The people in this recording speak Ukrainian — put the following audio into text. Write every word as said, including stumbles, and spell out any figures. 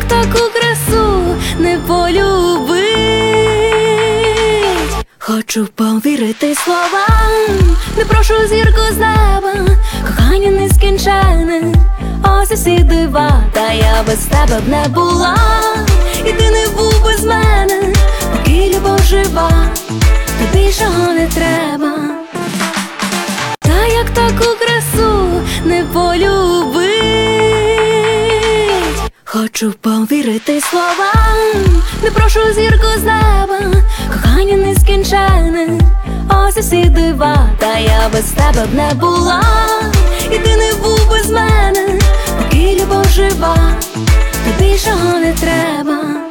таку красу не полюбить? Хочу повірити словам, не прошу зірку з неба, кохання нескінчене, ось усі дива. Та я без тебе б не була, і ти не був без мене, поки любов жива, то більшого не треба. Та як таку красу не полюбить? Хочу повірити словам, не прошу зірку з неба, кохання нескінчене, ось усі дива. Та я без тебе б не була, і ти не був без мене, поки любов жива, то більшого не треба.